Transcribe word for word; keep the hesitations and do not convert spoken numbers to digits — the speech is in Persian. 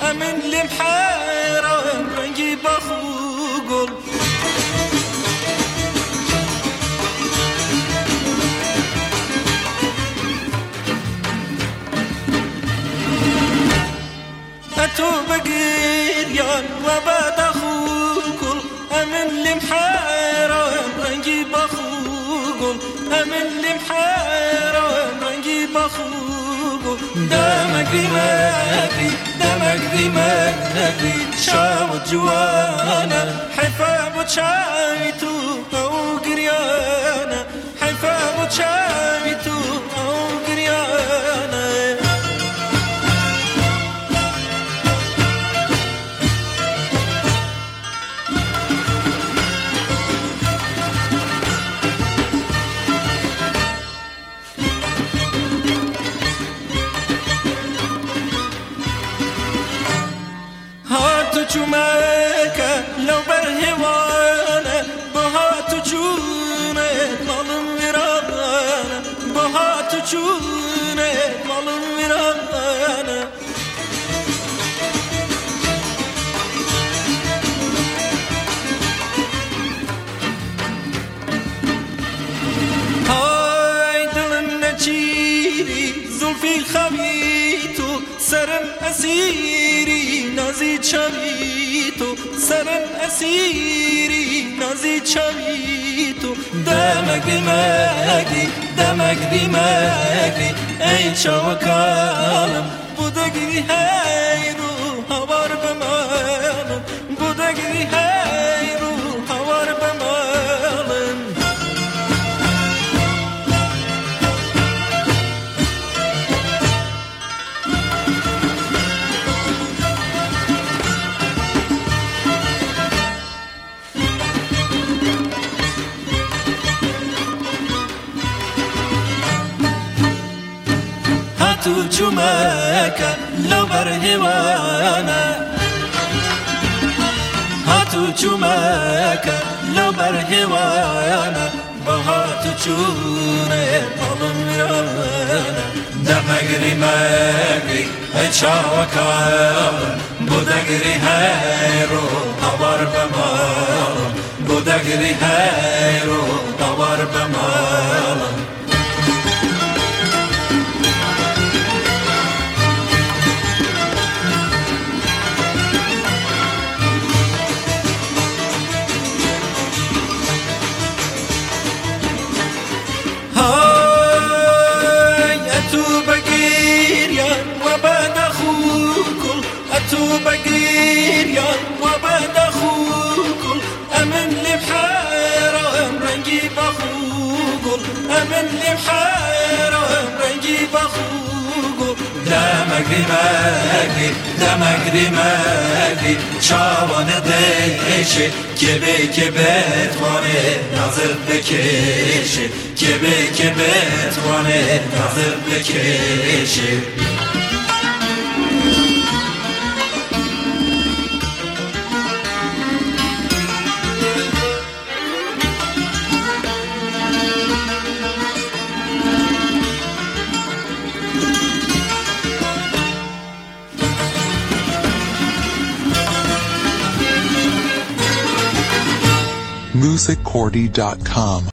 امن لي محيرة رنقي بخوقل أتو بقيريان وبعد أخوكل أمن لي محيرة رنقي بخوقل أمن لي محيرة رنقي بخوقل دمك دماغي دمك دماغي شاوت جوانا حفاب شايتو أو قريانا حفاب شايتو أو قريانا چومکه لو بر هوانه بها تو چونه مالم ویرانه بها تو چونه مالم ویرانه های دلم نچیری زلفی خمیتو سرم اسیری نازی چمی تو سرم اسیری نازی چمی تو دمک دمکی دمک دمکی ای چاوکالم بودگی هی رو هوار بمالم بودگی هی رو هوار بمالم تو چومکه لو بر هوانا هاتو چومکه لو بر هوانا بها تو چونه مالم ویرانه دمگری مگری ای چاوکالم بودگری هی رو هوار بمالم بودگری هی رو هوار بمالم تو بقيريان وبعد أخوكل أمن لي بحيرة رنقي بخوقل أمن لي بحيرة رنقي بخوقل دمك دماغي دمك دماغي شاوان ديشي كبي كبت واني نظر بكيشي كبي كبت واني نظر بكيشي music cordy dot com